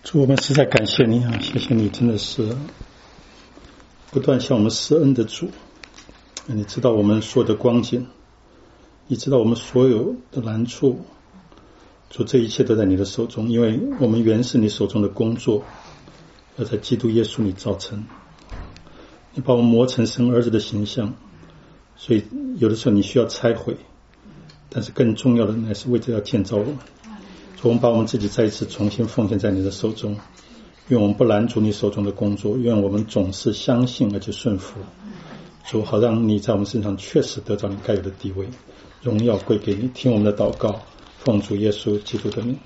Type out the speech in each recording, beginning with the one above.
主，我们实在感谢你啊！谢谢你，真的是不断向我们施恩的主。你知道我们所有的光景，你知道我们所有的难处，主，这一切都在你的手中，因为我们原是你手中的工作，要在基督耶稣里造成。你把我们磨成神儿子的形象，所以有的时候你需要拆毁，但是更重要的乃是为着要建造我们。主，我们把我们自己再一次重新奉献在你的手中，愿我们不拦阻你手中的工作，愿我们总是相信而且顺服。主，好让你在我们身上确实得到你该有的地位，荣耀归给你。听我们的祷告，奉主耶稣基督的名。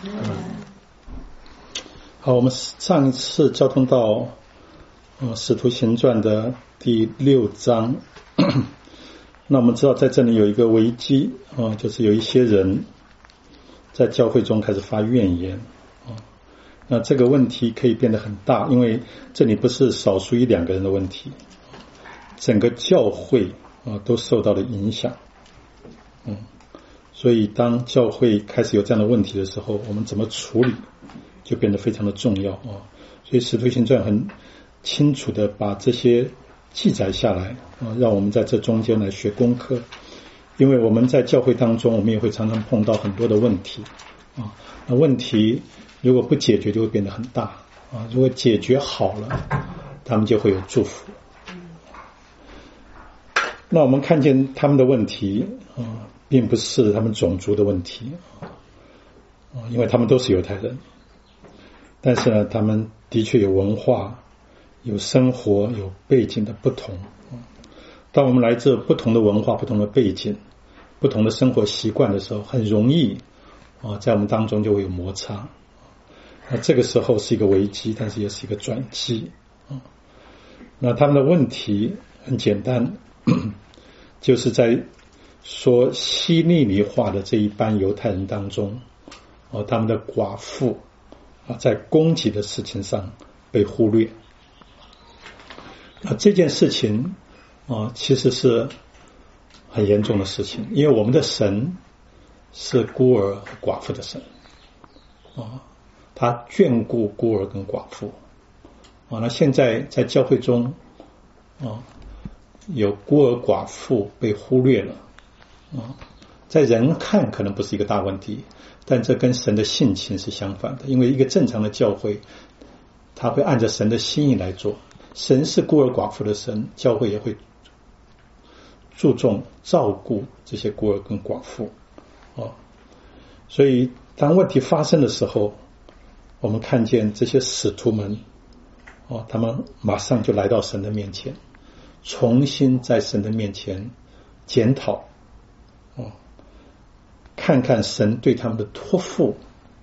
好，我们上一次交通到使徒行传的第6章。那我们知道在这里有一个危机就是有一些人在教会中开始发怨言那这个问题可以变得很大，因为这里不是少数一两个人的问题，整个教会都受到了影响。所以当教会开始有这样的问题的时候，我们怎么处理就变得非常的重要所以使徒行传很清楚的把这些记载下来让我们在这中间来学功课。因为我们在教会当中，我们也会常常碰到很多的问题那问题如果不解决就会变得很大如果解决好了，他们就会有祝福。那我们看见他们的问题并不是他们种族的问题因为他们都是犹太人，但是呢，他们的确有文化、有生活、有背景的不同。当我们来自不同的文化、不同的背景、不同的生活习惯的时候，很容易在我们当中就会有摩擦。那这个时候是一个危机，但是也是一个转机那他们的问题很简单，就是在说希利尼话的这一班犹太人当中他们的寡妇在供给的事情上被忽略。那这件事情其实是很严重的事情，因为我们的神是孤儿和寡妇的神他眷顾孤儿跟寡妇那现在在教会中有孤儿寡妇被忽略了在人看可能不是一个大问题，但这跟神的性情是相反的。因为一个正常的教会，他会按照神的心意来做。神是孤儿寡妇的神，教会也会注重照顾这些孤儿跟寡妇所以当问题发生的时候，我们看见这些使徒们他们马上就来到神的面前，重新在神的面前检讨看看神对他们的托付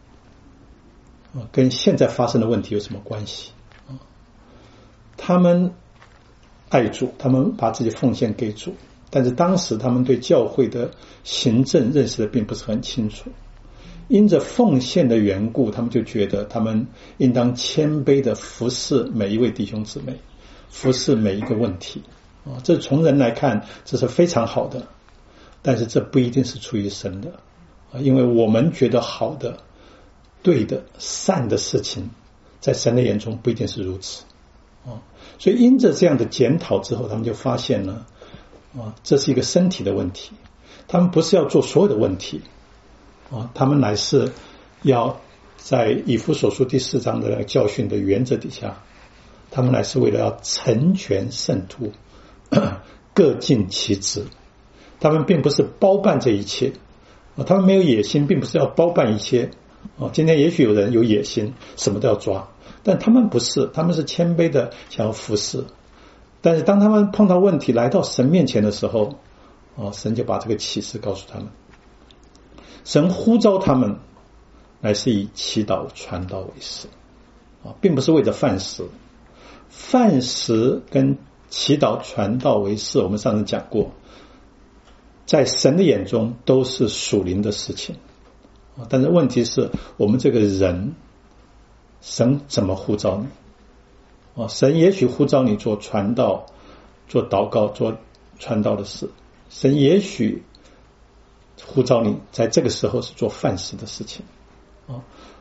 跟现在发生的问题有什么关系他们爱主，他们把自己奉献给主，但是当时他们对教会的行政认识的并不是很清楚，因着奉献的缘故，他们就觉得他们应当谦卑的服侍每一位弟兄姊妹，服侍每一个问题这从人来看这是非常好的，但是这不一定是出于神的因为我们觉得好的、对的、善的事情，在神的眼中不一定是如此所以因着这样的检讨之后，他们就发现了这是一个身体的问题。他们不是要做所有的问题他们乃是要在以弗所书第4章的那个教训的原则底下，他们乃是为了要成全圣徒，各尽其职。他们并不是包办这一切他们没有野心，并不是要包办一切今天也许有人有野心，什么都要抓，但他们不是，他们是谦卑的想要服侍。但是当他们碰到问题来到神面前的时候神就把这个启示告诉他们。神呼召他们乃是以祈祷传道为事并不是为了饭食。饭食跟祈祷传道为事，我们上次讲过，在神的眼中都是属灵的事情但是问题是我们这个人，神怎么呼召你神也许呼召你做传道、做祷告、做传道的事，神也许呼召你在这个时候是做饭食的事情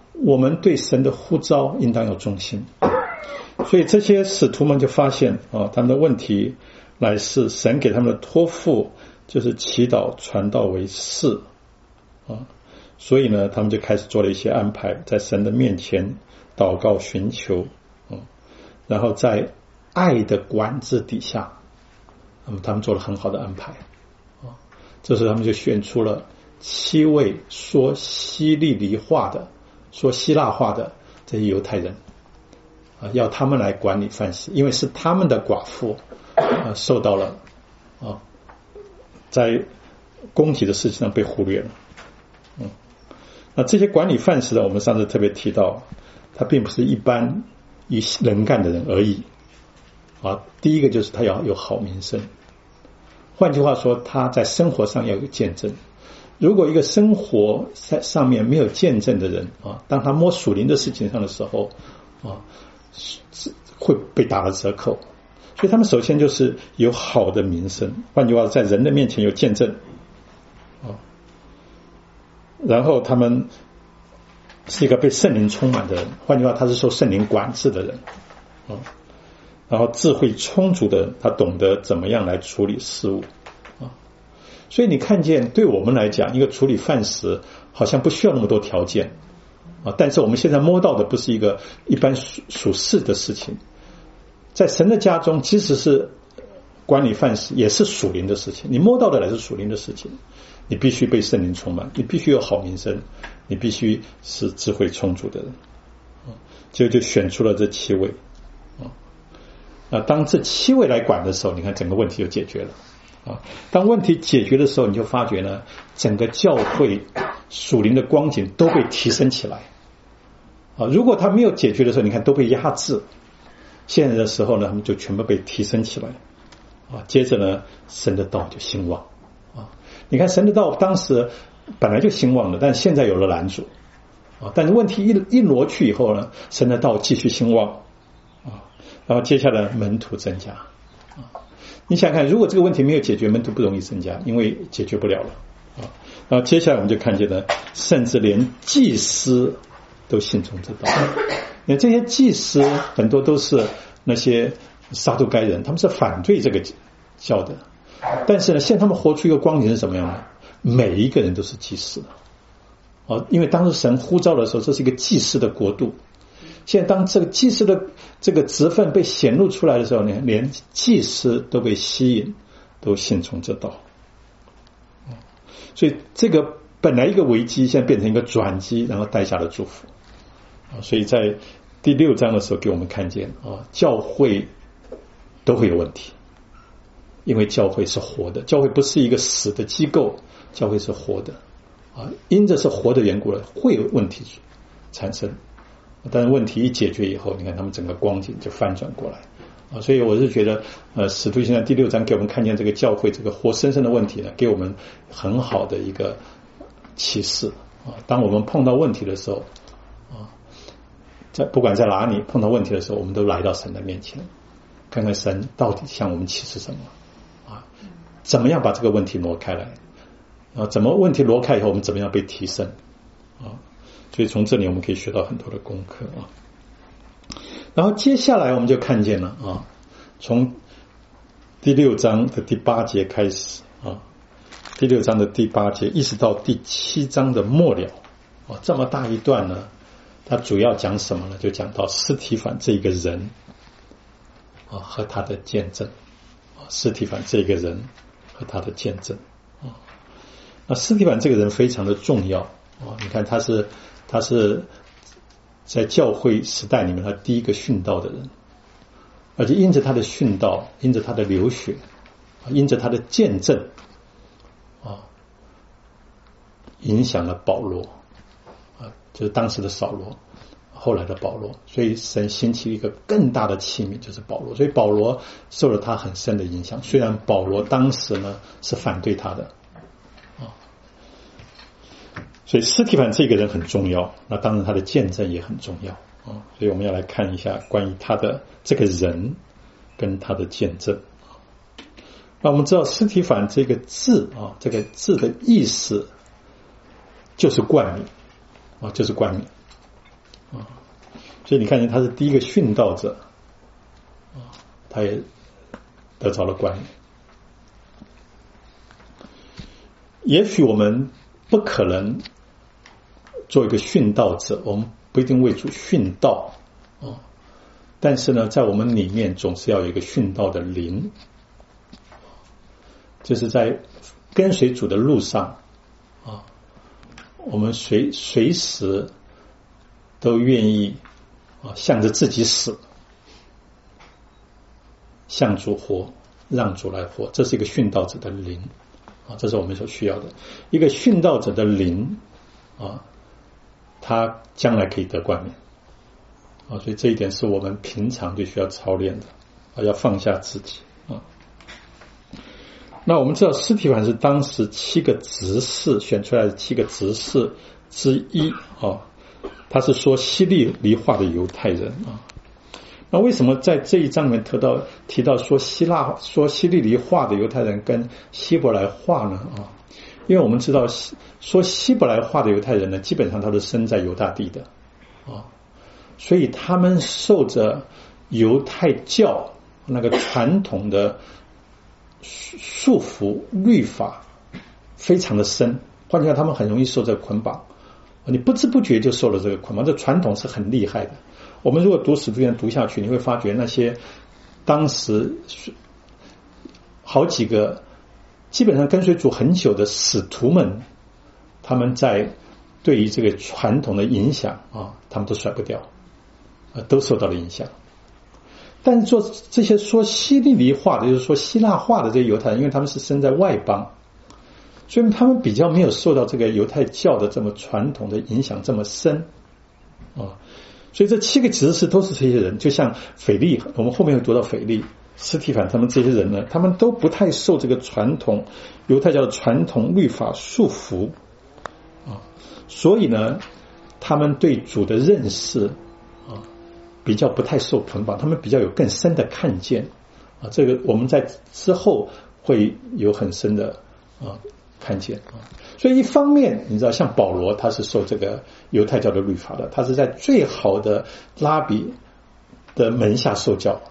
我们对神的呼召应当有忠心。所以这些使徒们就发现他们的问题乃是神给他们的托付就是祈祷传道为事所以呢他们就开始做了一些安排，在神的面前祷告寻求然后在爱的管制底下，那么他们做了很好的安排这时候他们就选出了7位说希利尼话的说希腊话的这些犹太人要他们来管理饭食，因为是他们的寡妇受到了在供给的事情上被忽略了那这些管理饭食的，我们上次特别提到，他并不是一般以能干的人而已第一个就是他要有好名声，换句话说他在生活上要有见证。如果一个生活在上面没有见证的人当他摸属灵的事情上的时候会被打了折扣。所以他们首先就是有好的名声，换句话说在人的面前有见证然后他们是一个被圣灵充满的人，换句话他是受圣灵管制的人然后智慧充足的人，他懂得怎么样来处理事务所以你看见对我们来讲，一个处理饭食好像不需要那么多条件但是我们现在摸到的不是一个一般属世的事情，在神的家中即使是管理饭食也是属灵的事情，你摸到的乃是属灵的事情，你必须被圣灵充满，你必须有好名声，你必须是智慧充足的人就选出了这7位当这7位来管的时候，你看整个问题就解决了当问题解决的时候，你就发觉呢，整个教会属灵的光景都被提升起来如果他没有解决的时候，你看都被压制，现在的时候呢，他们就全部被提升起来接着呢，神的道就兴旺你看神的道当时本来就兴旺了，但现在有了拦阻但是问题一挪去以后呢，神的道继续兴旺然后接下来门徒增加你想看，如果这个问题没有解决，门徒不容易增加，因为解决不了了然后接下来我们就看见了，甚至连祭司都信从这道因为这些祭司很多都是那些撒都该人，他们是反对这个教的，但是呢，现在他们活出一个光景是什么样的？每一个人都是祭司因为当时神呼召的时候，这是一个祭司的国度。现在当这个祭司的这个职分被显露出来的时候呢，连祭司都被吸引，都信从这道所以这个本来一个危机，现在变成一个转机，然后带下了祝福所以在第6章的时候给我们看见教会都会有问题，因为教会是活的，教会不是一个死的机构，教会是活的因着是活的缘故了，会有问题产生，但是问题一解决以后，你看他们整个光景就翻转过来所以我是觉得使徒行传第6章给我们看见这个教会这个活生生的问题呢，给我们很好的一个启示当我们碰到问题的时候不管在哪里碰到问题的时候，我们都来到神的面前，看看神到底向我们启示什么怎么样把这个问题挪开来怎么问题挪开以后，我们怎么样被提升所以从这里我们可以学到很多的功课然后接下来我们就看见了从第6章的第8节开始第6章的第8节一直到第7章的末了这么大一段呢，它主要讲什么呢？就讲到司提反这一个人和他的见证司提反这个人和他的见证那司提反这个人非常的重要你看他是在教会时代里面他第一个殉道的人，而且因着他的殉道，因着他的流血，因着他的见证影响了保罗就是当时的扫罗，后来的保罗，所以神兴起一个更大的器皿，就是保罗，所以保罗受了他很深的影响，虽然保罗当时呢是反对他的所以司提反这个人很重要，那当然他的见证也很重要所以我们要来看一下关于他的这个人跟他的见证那我们知道司提反这个字这个字的意思就是冠冕就是冠冕啊。所以你看见他是第一个殉道者啊，他也得着了冠冕。也许我们不可能做一个殉道者，我们不一定为主殉道啊，但是呢，在我们里面总是要有一个殉道的灵，就是在跟随主的路上啊，我们随时都愿意啊，向着自己死，向主活，让主来活，这是一个殉道者的灵啊，这是我们所需要的。一个殉道者的灵啊，他将来可以得冠冕啊，所以这一点是我们平常就需要操练的啊，要放下自己啊。那我们知道司提反是当时7个执事选出来的7个执事之一啊，他是说希利尼话的犹太人啊。那为什么在这一章里面提到说希利尼话的犹太人跟希伯来话呢啊？因为我们知道说希伯来话的犹太人呢，基本上他都生在犹大地的啊，所以他们受着犹太教那个传统的束缚律法非常的深，换句话，他们很容易受这个捆绑，你不知不觉就受了这个捆绑。这传统是很厉害的。我们如果读使徒行传读下去，你会发觉那些当时好几个基本上跟随主很久的使徒们，他们在对于这个传统的影响啊，他们都甩不掉，都受到了影响。但是做这些说希利尼话的，就是说希腊话的这些犹太人，因为他们是生在外邦，所以他们比较没有受到这个犹太教的这么传统的影响这么深啊。所以这7个执事都是这些人，就像腓利，我们后面会读到腓利、司提反他们这些人呢，他们都不太受这个传统犹太教的传统律法束缚啊，所以呢，他们对主的认识啊比较不太受捆绑，他们比较有更深的看见啊，这个我们在之后会有很深的看见啊。所以一方面你知道像保罗他是受这个犹太教的律法的，他是在最好的拉比的门下受教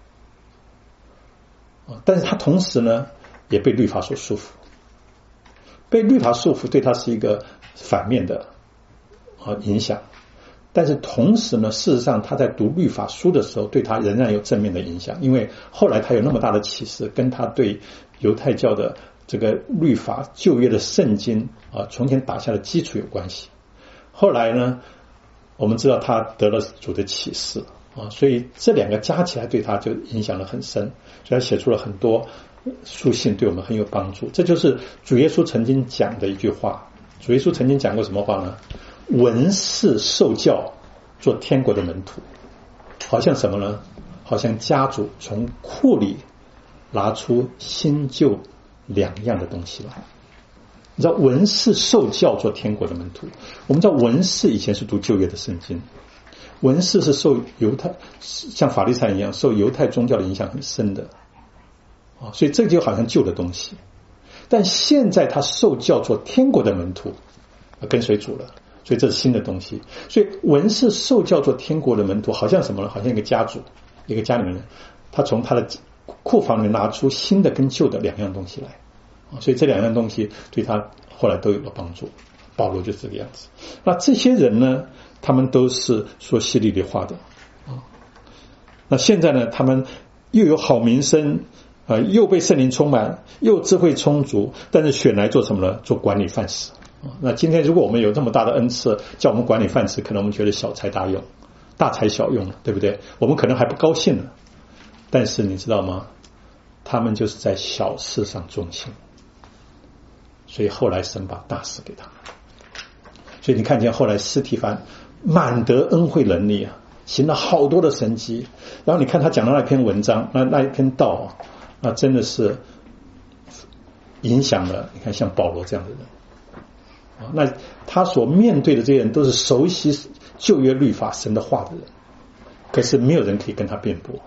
啊，但是他同时呢也被律法所束缚，被律法束缚对他是一个反面的影响，但是同时呢，事实上他在读律法书的时候对他仍然有正面的影响，因为后来他有那么大的启示，跟他对犹太教的这个律法旧约的圣经从前打下的基础有关系。后来呢，我们知道他得了主的启示所以这2个加起来对他就影响了很深，所以他写出了很多书信，对我们很有帮助。这就是主耶稣曾经讲的一句话。主耶稣曾经讲过什么话呢？文士受教做天国的门徒，好像什么呢？好像家主从库里拿出新旧2样的东西来。你知道文士受教做天国的门徒，我们知道文士以前是读旧约的圣经，文士是受犹太像法利赛人一样受犹太宗教的影响很深的所以这就好像旧的东西。但现在他受教做天国的门徒，跟随主了，所以这是新的东西。所以文士受教做天国的门徒，好像什么呢？好像一个家主，一个家里面人，他从他的库房里面拿出新的跟旧的2样东西来所以这2样东西对他后来都有了帮助。保罗就是这个样子。那这些人呢，他们都是说希利尼话的那现在呢，他们又有好名声又被圣灵充满，又智慧充足，但是选来做什么呢？做管理饭食那今天如果我们有这么大的恩赐叫我们管理饭食，可能我们觉得小才大用，大材小用了，对不对？我们可能还不高兴呢。但是你知道吗？他们就是在小事上忠心，所以后来神把大事给他们。所以你看见后来司提反满得恩惠能力行了好多的神迹，然后你看他讲的那篇文章，那一篇道那真的是影响了你看像保罗这样的人那他所面对的这些人都是熟悉旧约律法神的话的人，可是没有人可以跟他辩驳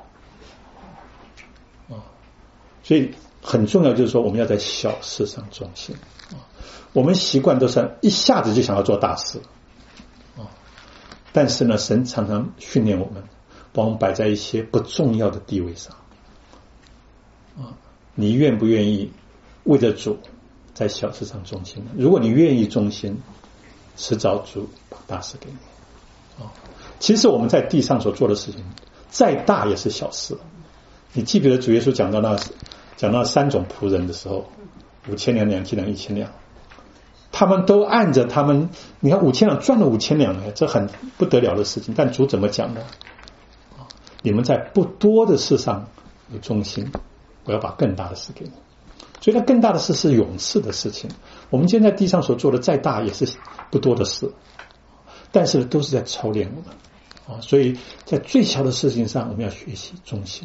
所以很重要就是说我们要在小事上忠心我们习惯都是一下子就想要做大事但是呢，神常常训练我们，把我们摆在一些不重要的地位上。你愿不愿意为着主在小事上忠心呢？如果你愿意忠心，迟早主把大事给你。其实我们在地上所做的事情，再大也是小事。你记不记得主耶稣讲到3种仆人的时候，5000两、2000两、1000两，他们都按着他们，你看5000两赚了5000两，这很不得了的事情。但主怎么讲呢？你们在不多的事上有忠心，我要把更大的事给你。所以那更大的事是永世的事情。我们今天在地上所做的再大也是不多的事，但是都是在操练我们。所以在最小的事情上我们要学习忠心。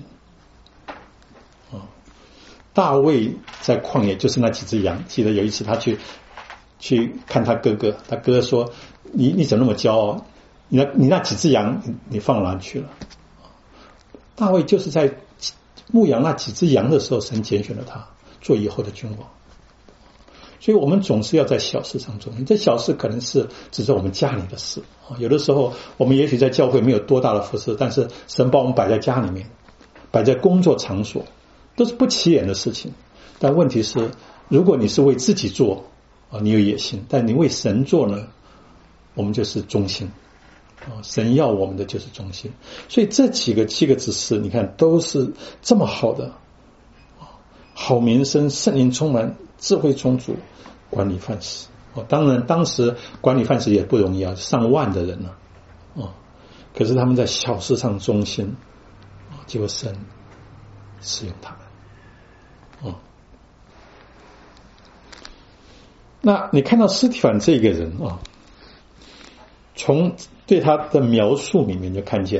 大卫在旷野就是那几只羊，记得有一次他去看他哥哥，他哥哥说你怎么那么骄傲，你那几只羊你放哪去了？大卫就是在牧养那几只羊的时候，神拣选了他做以后的君王。所以我们总是要在小事上忠心。这小事可能是只是我们家里的事，有的时候我们也许在教会没有多大的服事，但是神把我们摆在家里面，摆在工作场所，都是不起眼的事情。但问题是，如果你是为自己做你有野心，但你为神做呢，我们就是忠心。神要我们的就是忠心。所以这7个指示，你看都是这么好的，好名声，圣灵充满，智慧充足，管理范式。当然当时管理范式也不容易啊，上万的人了。可是他们在小事上忠心，结果神使用他们。那你看到司提反这个人从对他的描述里面就看见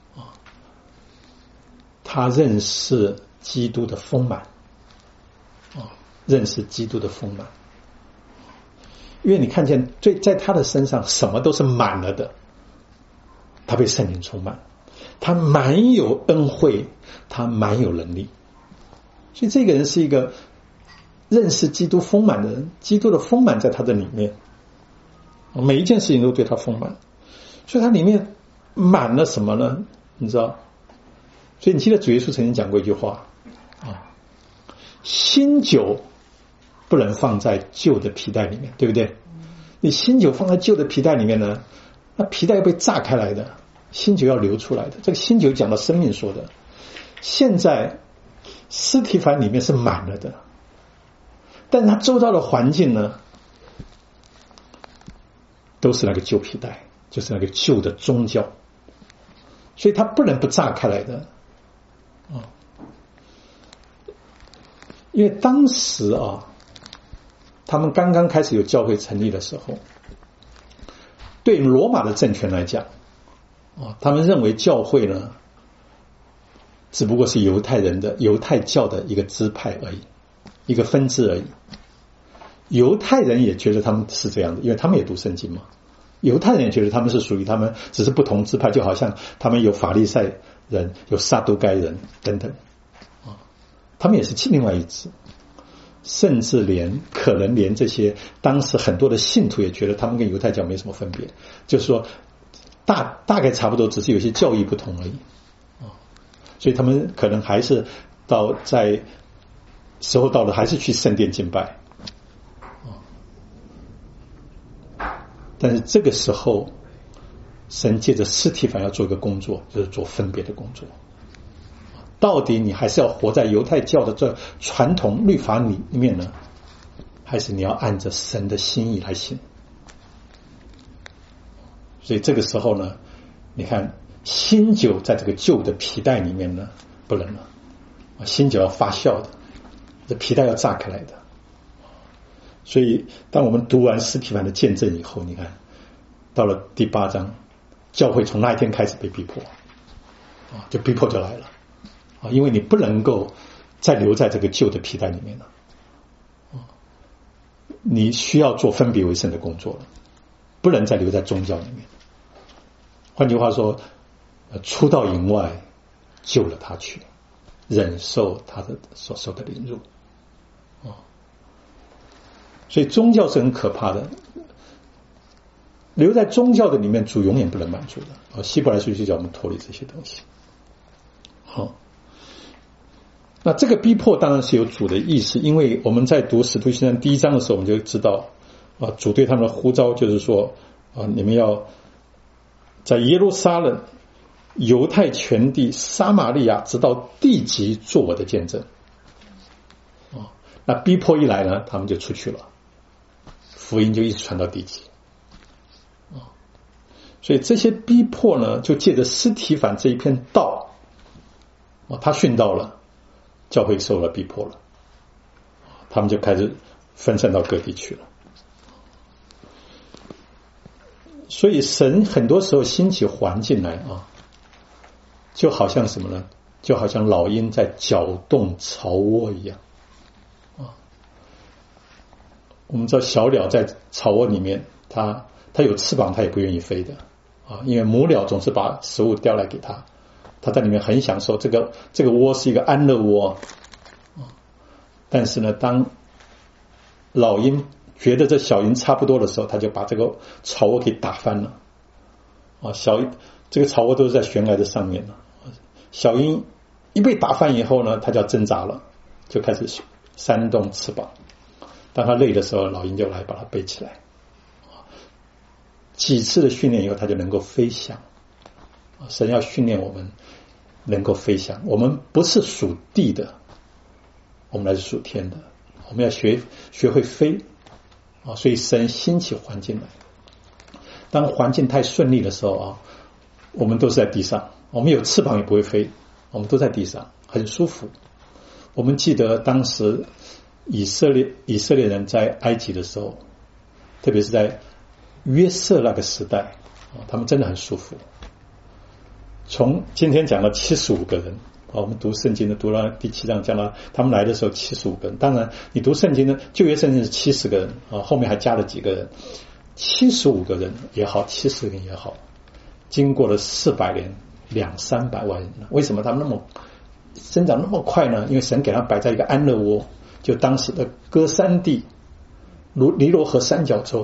他认识基督的丰满，认识基督的丰满。因为你看见在他的身上什么都是满了的，他被圣灵充满，他满有恩惠，他满有能力。所以这个人是一个认识基督丰满的人，基督的丰满在他的里面，每一件事情都对他丰满。所以他里面满了什么呢？你知道？所以你记得主耶稣曾经讲过一句话新酒不能放在旧的皮带里面，对不对？你新酒放在旧的皮带里面呢，那皮带要被炸开来的，新酒要流出来的。这个新酒讲到生命说的。现在司提反里面是满了的，但他周遭的环境呢，都是那个旧皮带，就是那个旧的宗教，所以他不能不炸开来的。因为当时他们刚刚开始有教会成立的时候，对罗马的政权来讲他们认为教会呢只不过是犹太教的一个支派而已，一个分支而已。犹太人也觉得他们是这样的，因为他们也读圣经嘛。犹太人也觉得他们是属于他们，只是不同支派，就好像他们有法利赛人，有撒都该人等等他们也是另外一支。甚至可能连这些当时很多的信徒也觉得他们跟犹太教没什么分别，就是说大概差不多，只是有些教义不同而已所以他们可能还是在时候到了还是去圣殿敬拜但是这个时候神借着司提反要做一个工作，就是做分别的工作。到底你还是要活在犹太教的这传统律法里面呢，还是你要按着神的心意来行？所以这个时候呢，你看新酒在这个旧的皮带里面呢不能了，新酒要发酵的，这皮带要炸开来的。所以当我们读完司提反的见证以后，你看到了第8章，教会从那一天开始被逼迫就逼迫就来了因为你不能够再留在这个旧的皮带里面了你需要做分别为圣的工作了，不能再留在宗教里面。换句话说，出到营外救了他去，忍受他的所受的凌辱所以宗教是很可怕的。 留在宗教的里面，主永远不能满足的。希伯来书就叫我们脱离这些东西。好，那这个逼迫当然是有主的意思，因为我们在读使徒行传第1章的时候，我们就知道主对他们的呼召就是说你们要在耶路撒冷、犹太全地、撒玛利亚直到地极做我的见证。那逼迫一来呢，他们就出去了，福音就一直传到地极。所以这些逼迫呢，就借着司提反这一篇道，他殉道了，教会受了逼迫了，他们就开始分散到各地去了。所以神很多时候兴起环境来就好像什么呢？就好像老鹰在搅动巢窝一样。我们知道小鸟在巢窝里面，它有翅膀，它也不愿意飞的因为母鸟总是把食物叼来给它，它在里面很享受，这个窝是一个安乐窝但是呢，当老鹰觉得这小鹰差不多的时候，它就把这个巢窝给打翻了这个巢窝都是在悬崖的上面小鹰一被打翻以后呢，它就要挣扎了，就开始扇动翅膀。当它累的时候，老鹰就来把它背起来。几次的训练以后，它就能够飞翔。神要训练我们能够飞翔，我们不是属地的，我们乃是属天的，我们要学会飞所以神兴起环境来。当环境太顺利的时候我们都是在地上，我们有翅膀也不会飞，我们都在地上，很舒服。我们记得当时以色列人在埃及的时候，特别是在约瑟那个时代他们真的很舒服。从今天讲了75个人我们读圣经的读了第7章讲了他们来的时候75个人。当然你读圣经的旧约圣经是70个人后面还加了几个人，75个人也好，70个人也好，经过了400年200-300万人。为什么他们那么生长那么快呢？因为神给他们摆在一个安乐窝，就当时的歌珊地、尼罗河三角洲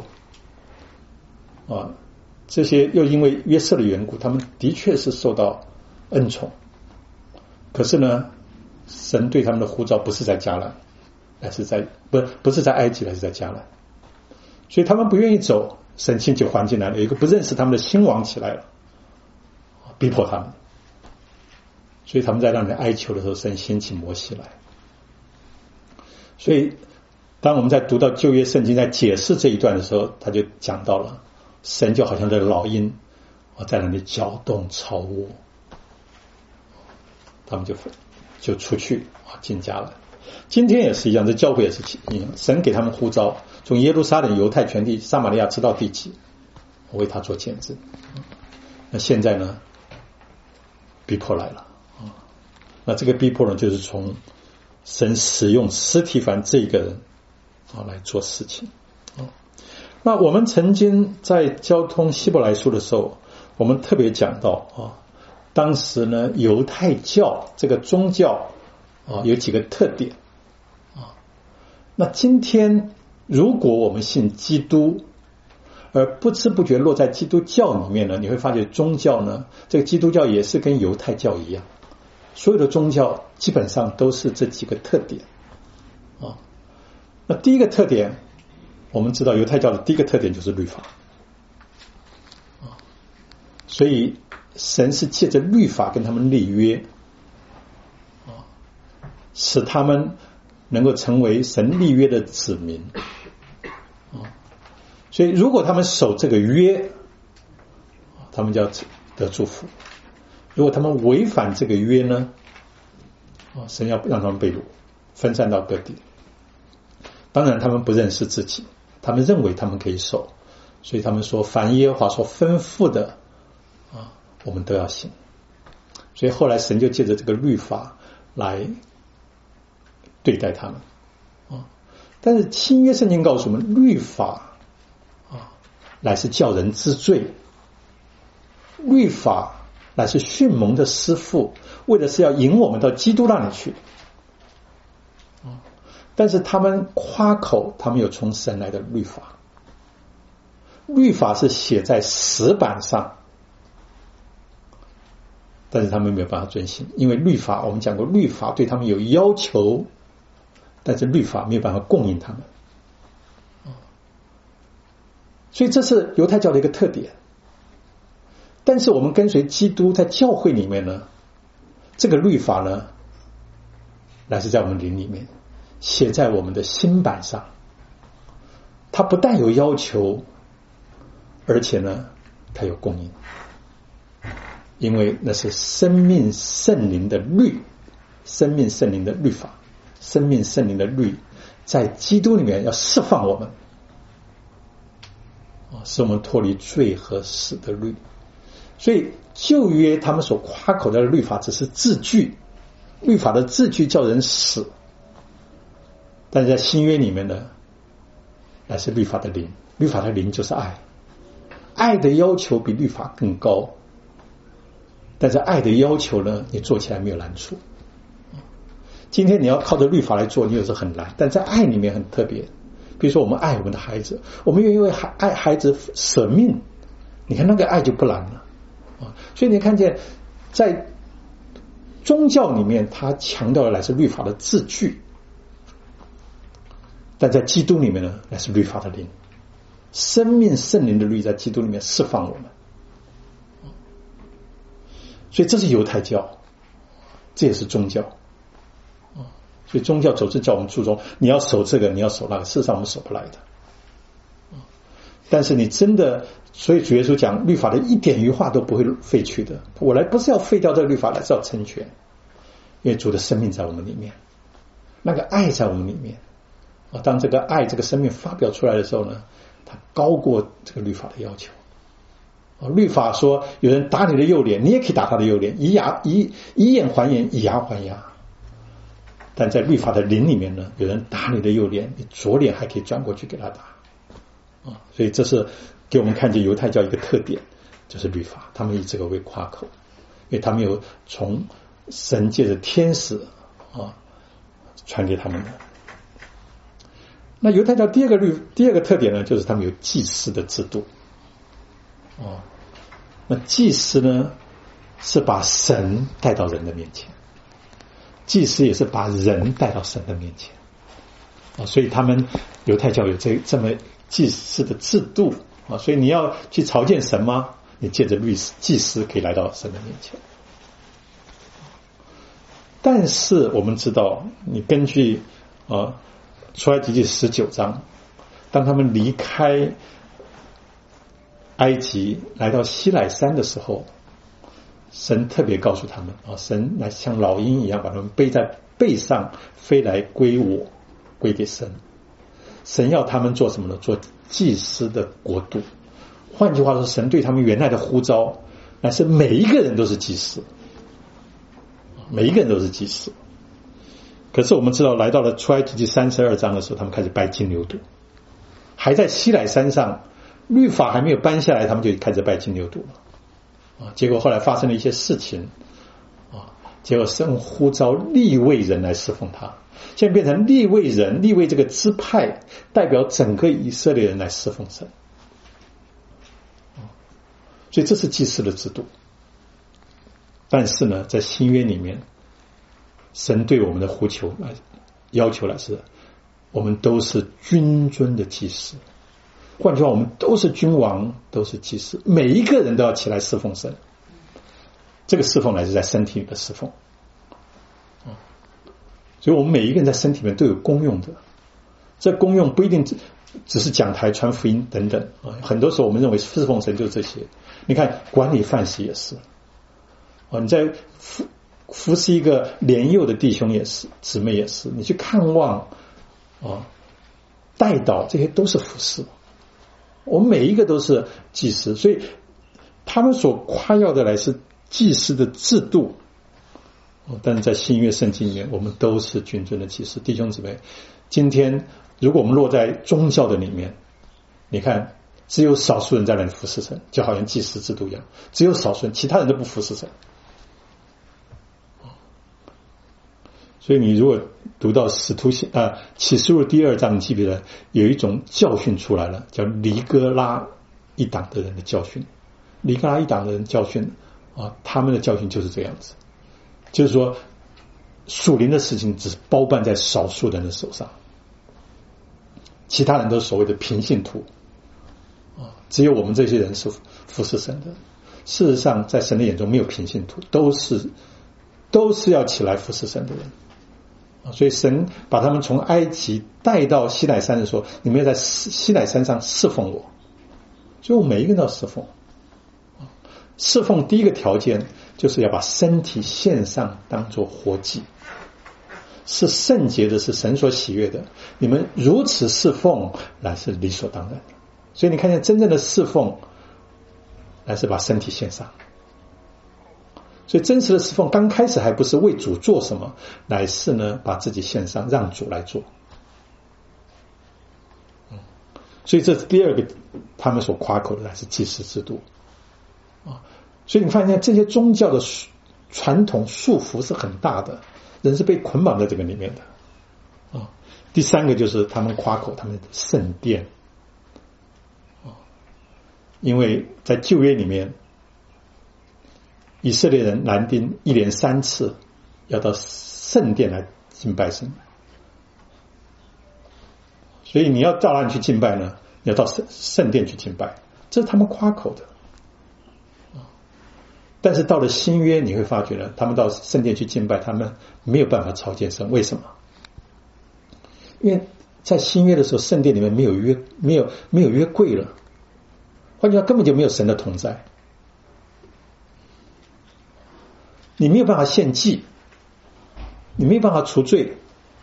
这些又因为约瑟的缘故，他们的确是受到恩宠。可是呢，神对他们的呼召不是在迦南，而是在不是在埃及，而是在迦南。所以他们不愿意走，神兴起环境来了，有一个不认识他们的新王起来了，逼迫他们。所以他们在让人哀求的时候，神兴起摩西来。所以当我们在读到旧约圣经在解释这一段的时候，他就讲到了神就好像这个老鹰在那里搅动巢窝，他们就出去进家了。今天也是一样，这教会也是一样，神给他们呼召，从耶路撒冷、犹太全地、撒玛利亚直到地极，为他做见证。那现在呢，逼迫来了那这个逼迫呢，就是从神使用司提反这个人来做事情那我们曾经在交通希伯来书的时候，我们特别讲到当时呢犹太教这个宗教有几个特点那今天如果我们信基督，而不知不觉落在基督教里面呢，你会发觉宗教呢，这个基督教也是跟犹太教一样，所有的宗教基本上都是这几个特点那第一个特点，我们知道犹太教的第一个特点就是律法所以神是借着律法跟他们立约使他们能够成为神立约的子民所以如果他们守这个约，他们就要得祝福。如果他们违反这个约呢，神要让他们被掳，分散到各地。当然他们不认识自己，他们认为他们可以守，所以他们说凡耶和华所吩咐的我们都要行。所以后来神就借着这个律法来对待他们但是新约圣经告诉我们，律法乃是叫人知罪，律法乃是训蒙的师傅，为的是要引我们到基督那里去但是他们夸口他们有从神来的律法， 律法是写在石板上，但是他们没有办法遵行，因为律法我们讲过，律法对他们有要求，但是律法没有办法供应他们。所以这是犹太教的一个特点。但是我们跟随基督，在教会里面呢，这个律法呢，乃是在我们灵里面写在我们的心板上。它不但有要求，而且呢它有供应，因为那是生命圣灵的律，生命圣灵的律法，生命圣灵的律在基督里面要释放我们，使我们脱离罪和死的律。所以旧约他们所夸口的律法只是字句，律法的字句叫人死，但是在新约里面呢，乃是律法的灵，律法的灵就是爱，爱的要求比律法更高，但是爱的要求呢，你做起来没有难处。今天你要靠着律法来做，你有时候很难，但在爱里面很特别。比如说我们爱我们的孩子，我们愿意为爱孩子舍命，你看那个爱就不难了。所以你看见在宗教里面它强调的乃是律法的字句，但在基督里面呢，乃是律法的灵，生命圣灵的律在基督里面释放我们。所以这是犹太教，这也是宗教。所以宗教总是叫我们注重你要守这个，你要守那个，事实上我们守不来的。但是你真的，所以主耶稣讲律法的一点一画都不会废去的，我来不是要废掉这个律法，来是要成全，因为主的生命在我们里面，那个爱在我们里面。当这个爱这个生命发表出来的时候呢，它高过这个律法的要求。律法说有人打你的右脸，你也可以打他的右脸，以眼还眼，以牙还牙。但在律法的灵里面呢，有人打你的右脸，你左脸还可以转过去给他打。所以这是给我们看见犹太教一个特点，就是律法，他们以这个为夸口，因为他们有从神借着天使传给他们的。那犹太教第二个特点呢，就是他们有祭司的制度。那祭司呢，是把神带到人的面前，祭司也是把人带到神的面前。所以他们犹太教有这么祭司的制度。所以你要去朝见神吗？你借着祭司可以来到神的面前。但是我们知道，你根据出埃及记19章，当他们离开埃及来到西乃山的时候，神特别告诉他们神来像老鹰一样把他们背在背上飞来归给神。神要他们做什么呢？做祭司的国度。换句话说，神对他们原来的呼召乃是每一个人都是祭司，每一个人都是祭司。可是我们知道，来到了出埃及记32章的时候，他们开始拜金牛犊，还在西乃山上，律法还没有搬下来，他们就开始拜金牛犊了。结果后来发生了一些事情，结果神呼召利未人来侍奉他，现在变成利未人，利未这个支派代表整个以色列人来侍奉神。所以这是祭司的制度。但是呢，在新约里面，神对我们的呼求要求来是，我们都是君尊的祭司。换句话，我们都是君王，都是祭司，每一个人都要起来侍奉神。这个侍奉乃是在身体里的侍奉。所以我们每一个人在身体里面都有功用的。这功用不一定只是讲台传福音等等很多时候我们认为侍奉神就是这些。你看管理饭食也是你在服侍一个年幼的弟兄也是，姊妹也是，你去看望代祷，这些都是服侍。我们每一个都是祭司，所以他们所夸耀的来是祭司的制度。但是在新约圣经里面，我们都是君尊的祭司。弟兄姊妹，今天如果我们落在宗教的里面，你看只有少数人在那里服侍神，就好像祭司制度一样，只有少数人，其他人都不服侍神。所以你如果读到启示录第2章，记不记得有一种教训出来了，叫尼哥拉一党的人的教训，尼格拉一党的人教训他们的教训就是这样子，就是说属灵的事情只是包办在少数人的手上，其他人都是所谓的平信徒只有我们这些人是服侍神的。事实上在神的眼中没有平信徒，都是要起来服侍神的人所以神把他们从埃及带到西乃山的时候，你们要在西乃山上侍奉我，所以我们每一个人都要侍奉。侍奉第一个条件就是要把身体献上当作活祭，是圣洁的，是神所喜悦的，你们如此侍奉乃是理所当然的。所以你看见真正的侍奉乃是把身体献上，所以真实的侍奉刚开始还不是为主做什么，乃是呢把自己献上让主来做所以这是第二个他们所夸口的乃是祭司制度所以你发现这些宗教的传统束缚是很大的，人是被捆绑在这个里面的第三个就是他们夸口他们的圣殿因为在旧约里面以色列人男丁一连3次要到圣殿来敬拜神，所以你要到哪里去敬拜呢？你要到圣殿去敬拜，这是他们夸口的但是到了新约你会发觉呢，他们到圣殿去敬拜，他们没有办法朝见神。为什么？因为在新约的时候圣殿里面没有约柜了，换句话根本就没有神的同在，你没有办法献祭，你没有办法除罪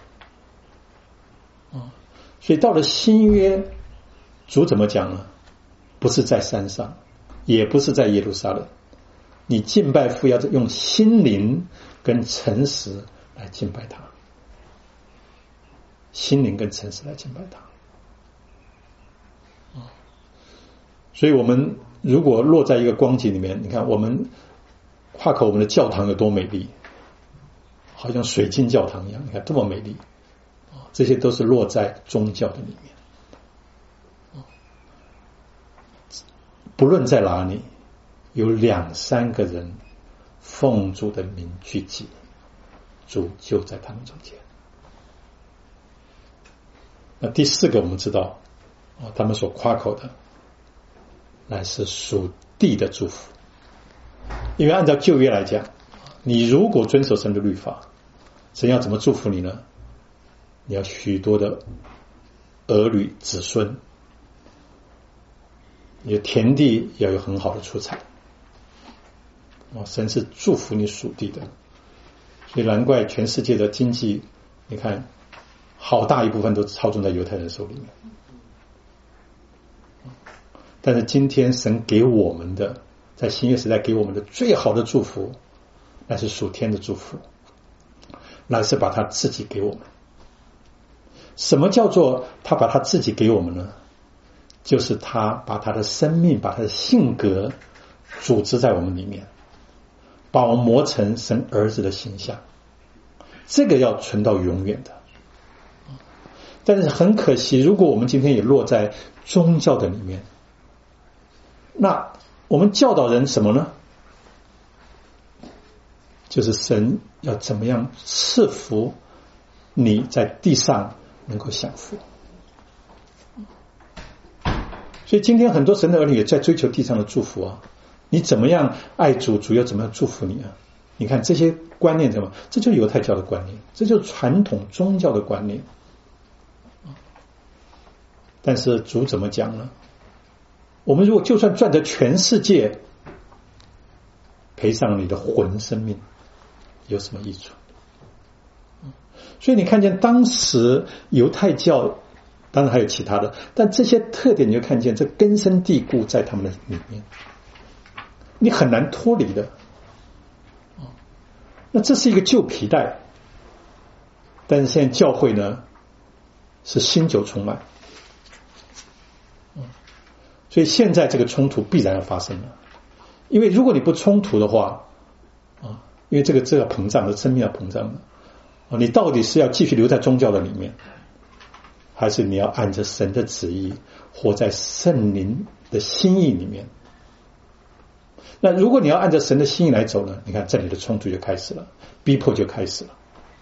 所以到了新约主怎么讲呢？不是在山上，也不是在耶路撒冷，你敬拜父要用心灵跟诚实来敬拜他，心灵跟诚实来敬拜他所以我们如果落在一个光景里面，你看我们夸口我们的教堂有多美丽，好像水晶教堂一样，你看多么美丽这些都是落在宗教的里面不论在哪里有2-3个人奉主的名聚集，主就在他们中间。那第4个我们知道他们所夸口的乃是属地的祝福，因为按照旧约来讲，你如果遵守神的律法，神要怎么祝福你呢？你要许多的儿女子孙，你的田地要有很好的出产神是祝福你属地的，所以难怪全世界的经济你看好大一部分都操纵在犹太人手里面但是今天神给我们的，在新约时代给我们的最好的祝福乃是属天的祝福，乃是把他自己给我们。什么叫做他把他自己给我们呢？就是他把他的生命把他的性格组织在我们里面，把我们磨成神儿子的形象，这个要存到永远的。但是很可惜，如果我们今天也落在宗教的里面，那我们教导人什么呢？就是神要怎么样赐福你在地上能够享福。所以今天很多神的儿女也在追求地上的祝福你怎么样爱主，主要怎么样祝福你你看这些观念什么？这就是犹太教的观念，这就是传统宗教的观念但是主怎么讲呢？我们如果就算赚得全世界，赔上你的魂生命，有什么益处？所以你看见当时犹太教，当然还有其他的，但这些特点你就看见这根深蒂固在他们的里面，你很难脱离的那这是一个旧皮带，但是现在教会呢是新酒充满所以现在这个冲突必然要发生了，因为如果你不冲突的话因为这个要膨胀的，生命要膨胀的你到底是要继续留在宗教的里面，还是你要按着神的旨意活在圣灵的心意里面。那如果你要按照神的心意来走呢，你看这里的冲突就开始了，逼迫就开始了。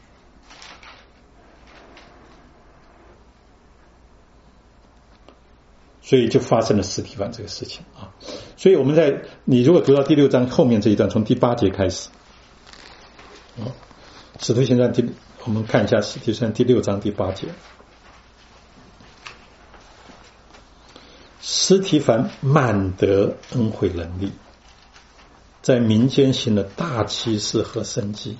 所以就发生了司提反这个事情啊。所以我们你如果读到第6章后面这一段，从第8节开始使徒行传我们看一下使徒行传第6章第8节。司提反满得恩惠能力，在民间行了大奇事和神迹。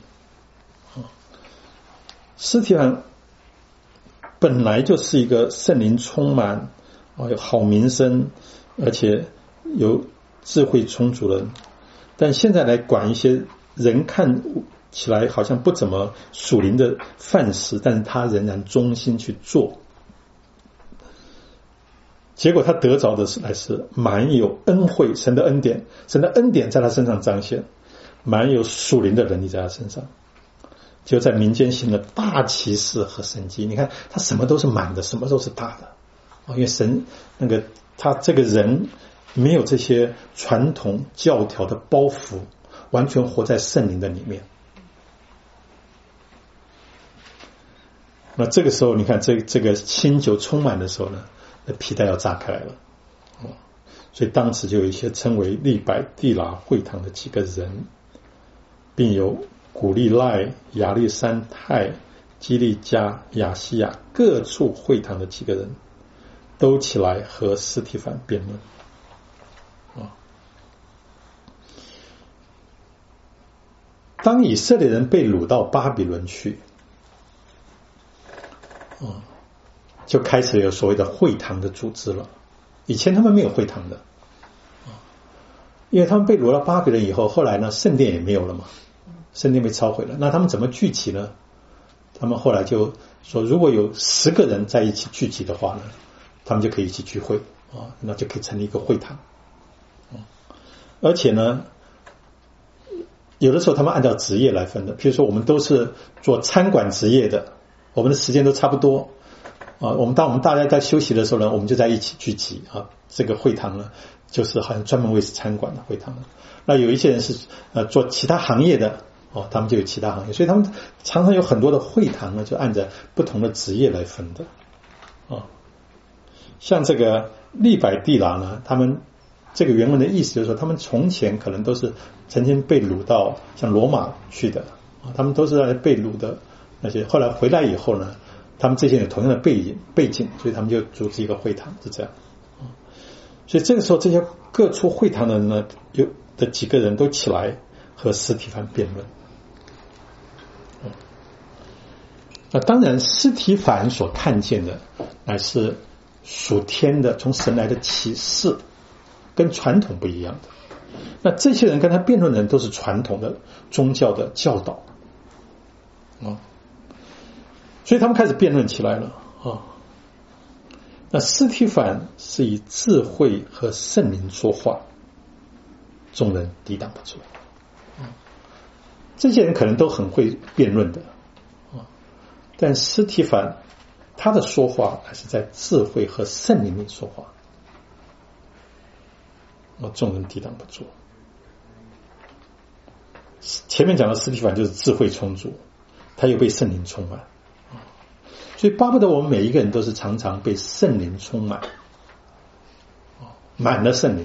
司提反本来就是一个圣灵充满有好名声，而且有智慧充足的人，但现在来管一些人看起来好像不怎么属灵的饭食，但是他仍然忠心去做，结果他得着的还是满有恩惠，神的恩典在他身上彰显，满有属灵的能力在他身上，就在民间行了大奇事和神迹。你看他什么都是满的，什么都是大的，因为神他这个人没有这些传统教条的包袱，完全活在圣灵的里面。那这个时候你看这个新酒充满的时候呢，那皮带要炸开来了。所以当时就有一些称为利百地拉会堂的几个人，并有古利奈、亚历山泰、基利加、亚西亚各处会堂的几个人都起来和司提反辩论。当以色列人被掳到巴比伦去，就开始有所谓的会堂的组织了。以前他们没有会堂的，因为他们被掳到巴比伦以后，后来呢圣殿也没有了嘛，圣殿被抄毁了，那他们怎么聚集呢？他们后来就说，如果有10个人在一起聚集的话呢，他们就可以一起聚会那就可以成立一个会堂。而且呢，有的时候他们按照职业来分的，譬如说我们都是做餐馆职业的，我们的时间都差不多当我们大家在休息的时候呢，我们就在一起聚集这个会堂呢就是好像专门为餐馆的会堂了。那有一些人是做其他行业的他们就有其他行业，所以他们常常有很多的会堂呢，就按照不同的职业来分的像这个利百地拉呢，他们这个原文的意思就是说，他们从前可能都是曾经被掳到像罗马去的他们都是在被掳的那些，后来回来以后呢，他们这些有同样的背景，所以他们就组织一个会堂，是这样所以这个时候这些各处会堂的人呢，有的几个人都起来和司提反辩论。那当然司提反所看见的乃是属天的从神来的启示，跟传统不一样的。那这些人跟他辩论的人都是传统的宗教的教导所以他们开始辩论起来了那司提反是以智慧和圣灵说话，众人抵挡不住这些人可能都很会辩论的但司提反他的说话还是在智慧和圣灵里说话众人抵挡不住。前面讲的司提反就是智慧充足，他又被圣灵充满所以巴不得我们每一个人都是常常被圣灵充满满了圣灵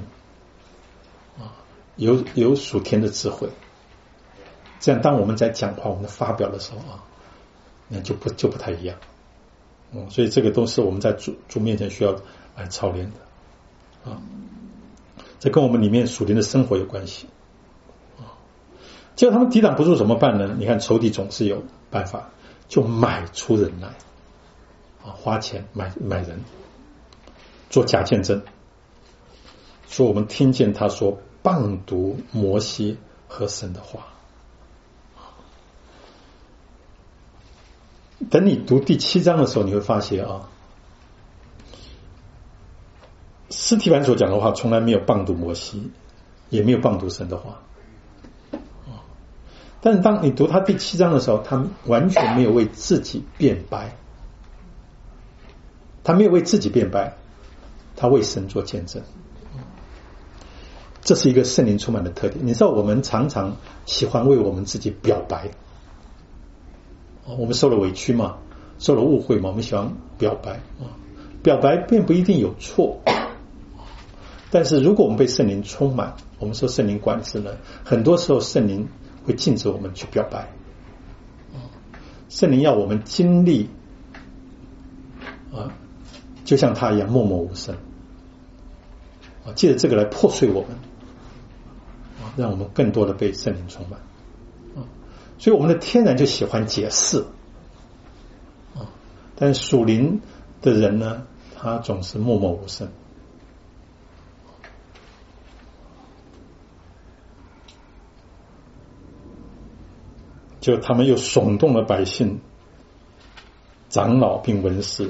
有属天的智慧，这样当我们在讲话我们发表的时候那就不太一样所以这个都是我们在主面前需要来操练的这跟我们里面属灵的生活有关系结果他们抵挡不住怎么办呢？你看仇敌总是有办法，就买出人来花钱买人做假见证，说我们听见他说谤读摩西和神的话。等你读第7章的时候，你会发现司提反所讲的话从来没有谤读摩西，也没有谤读神的话但是当你读他第7章的时候，他完全没有为自己辩白，他没有为自己辩白，他为神做见证这是一个圣灵充满的特点。你知道我们常常喜欢为我们自己表白，我们受了委屈嘛，受了误会嘛，我们喜欢表白，表白并不一定有错，但是如果我们被圣灵充满，我们说圣灵管制呢，很多时候圣灵会禁止我们去表白，圣灵要我们经历就像他一样默默无声，借着这个来破碎我们，让我们更多的被圣灵充满。所以我们的天然就喜欢解释，但是属灵的人呢，他总是默默无声。就他们又耸动了百姓、长老并文士，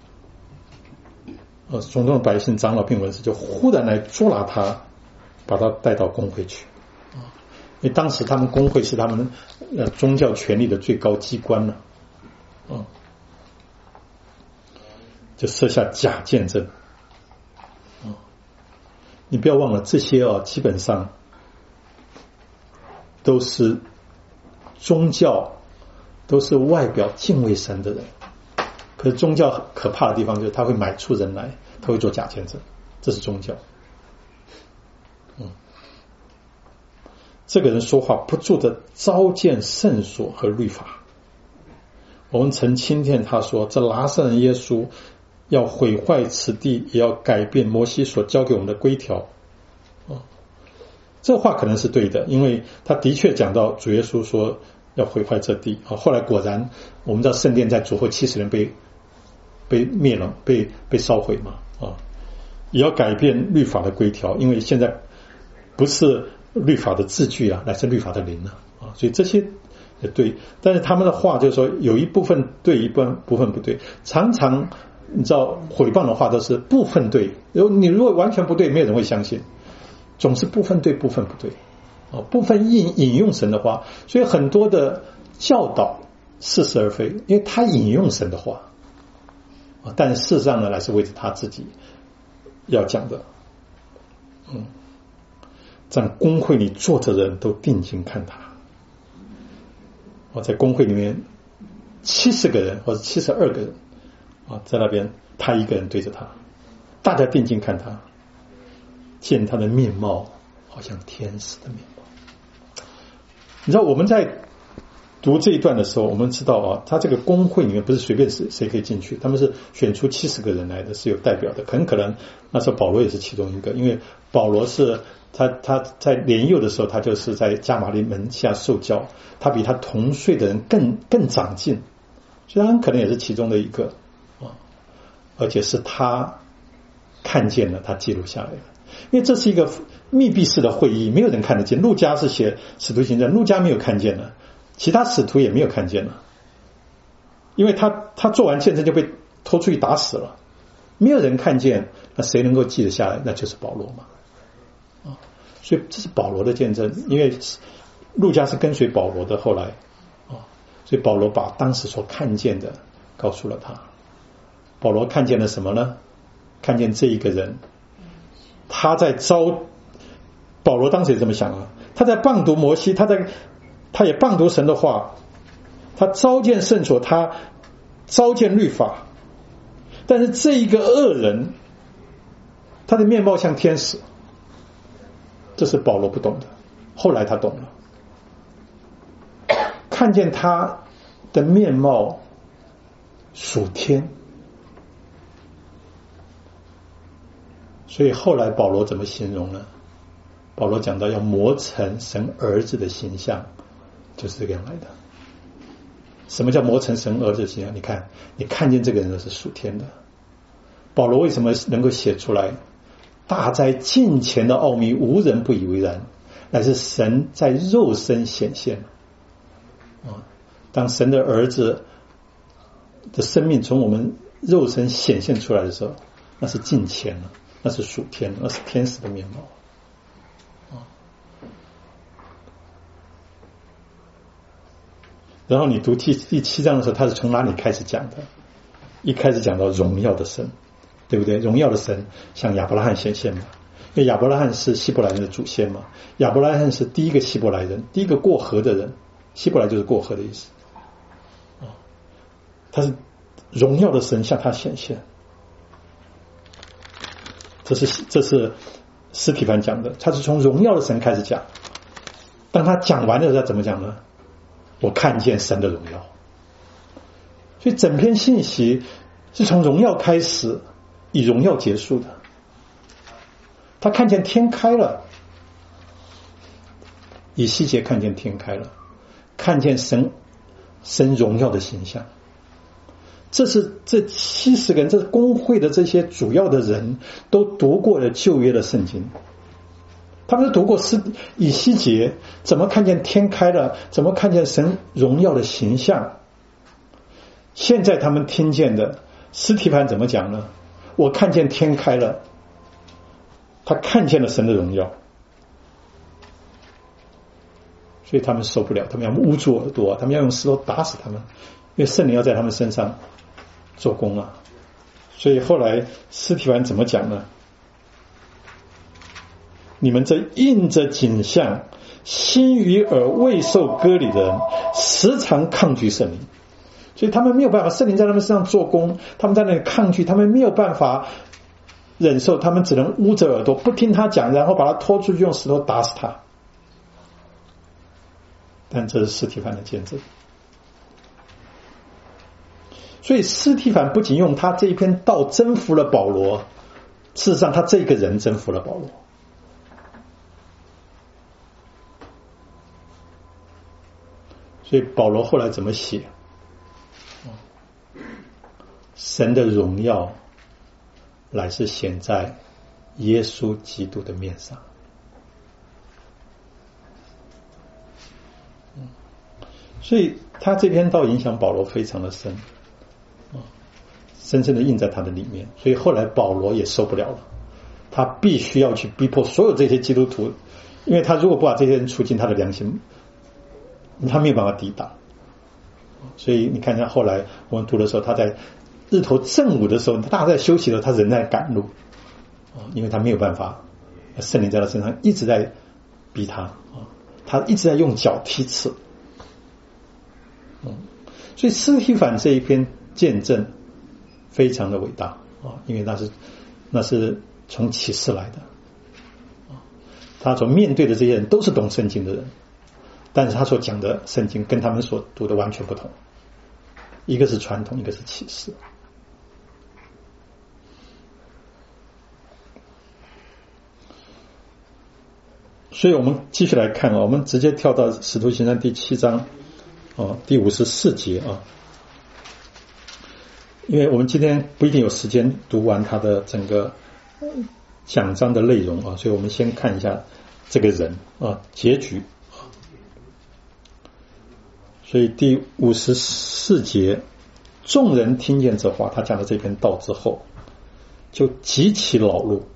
耸动了百姓、长老并文士，就忽然来捉拿他，把他带到公会去。因为当时他们公会是他们宗教权力的最高机关了，就设下假见证。你不要忘了，这些基本上都是宗教，都是外表敬畏神的人。可是宗教可怕的地方就是他会买出人来，他会做假见证，这是宗教。这个人说话不住的糟践圣所和律法。我们曾听见他说，这拿撒勒人耶稣要毁坏此地，也要改变摩西所教给我们的规条。这话可能是对的，因为他的确讲到主耶稣说要毁坏这地。后来果然我们知道圣殿在主后70年被灭了，被烧毁嘛。也要改变律法的规条，因为现在不是律法的字句乃是律法的灵所以这些也对，但是他们的话就是说有一部分对，一部分不对。常常你知道毁谤的话都是部分对，你如果完全不对，没有人会相信，总是部分对部分不对，部分引用神的话，所以很多的教导似是而非，因为他引用神的话，但是事实上呢，乃是为着他自己要讲的。在公会里坐着的人都定睛看他。在公会里面70个人或者72个人在那边，他一个人对着他，大家定睛看他，见他的面貌好像天使的面貌。你知道我们在读这一段的时候，我们知道他这个公会里面不是随便谁可以进去，他们是选出70个人来的，是有代表的。很可能那时候保罗也是其中一个，因为保罗是他在年幼的时候，他就是在加马利门下受教，他比他同岁的人更长进，所以他很可能也是其中的一个而且是他看见了，他记录下来了。因为这是一个密闭式的会议，没有人看得见。路加是写使徒行传，路加没有看见了，其他使徒也没有看见了，因为他做完见证就被拖出去打死了，没有人看见，那谁能够记得下来？那就是保罗嘛。所以这是保罗的见证，因为路加是跟随保罗的，后来所以保罗把当时所看见的告诉了他。保罗看见了什么呢？看见这一个人，他在保罗当时也这么想他在谤读摩西，他也谤读神的话，他糟践圣所，他糟践律法，但是这一个恶人，他的面貌像天使，这是保罗不懂的，后来他懂了，看见他的面貌属天，所以后来保罗怎么形容呢？保罗讲到要磨成神儿子的形象，就是这个样来的。什么叫磨成神儿子的形象？你看，你看见这个人是属天的。保罗为什么能够写出来？大在近前的奥秘，无人不以为然，乃是神在肉身显现。当神的儿子的生命从我们肉身显现出来的时候，那是近前了，那是属天的，那是天使的面貌。然后你读第7章的时候，他是从哪里开始讲的？一开始讲到荣耀的神，对不对？荣耀的神向亚伯拉罕显现嘛， 因为亚伯拉罕是希伯来人的祖先嘛，亚伯拉罕是第一个希伯来人，第一个过河的人，希伯来就是过河的意思。他是荣耀的神向他显现，这是司提反讲的，他是从荣耀的神开始讲。当他讲完的时候，他怎么讲呢？我看见神的荣耀。所以整篇信息是从荣耀开始，以荣耀结束的。他看见天开了，以西结看见天开了，看见神荣耀的形象。这是这70个人，这是公会的这些主要的人都读过了旧约的圣经，他们都读过以西结怎么看见天开了，怎么看见神荣耀的形象。现在他们听见的司提反怎么讲呢？我看见天开了，他看见了神的荣耀，所以他们受不了，他们要捂住耳朵，他们要用石头打死他们，因为圣灵要在他们身上做工啊。所以后来司提反怎么讲呢？你们这印着景象、心与耳未受割礼的人，时常抗拒圣灵。所以他们没有办法，圣灵在他们身上做工，他们在那里抗拒，他们没有办法忍受，他们只能捂着耳朵不听他讲，然后把他拖出去用石头打死他。但这是司提反的见证。所以司提反不仅用他这一篇道征服了保罗，事实上他这个人征服了保罗。所以保罗后来怎么写？神的荣耀乃是显在耶稣基督的面上。所以他这篇道影响保罗非常的深，深深的印在他的里面。所以后来保罗也受不了了，他必须要去逼迫所有这些基督徒，因为他如果不把这些人处进他的良心，他没有办法抵挡。所以你看一下后来我们读的时候，他在日头正午的时候，大家在休息的时候，他仍在赶路，因为他没有办法，圣灵在他身上一直在逼他，他一直在用脚踢刺。所以司提反这一篇见证非常的伟大，因为那是从启示来的，他所面对的这些人都是懂圣经的人，但是他所讲的圣经跟他们所读的完全不同，一个是传统，一个是启示。所以我们继续来看，我们直接跳到使徒行传第7章第54节啊，因为我们今天不一定有时间读完他的整个讲章的内容啊，所以我们先看一下这个人结局。所以第54节，众人听见这话，他讲的这篇道之后，就极其恼怒。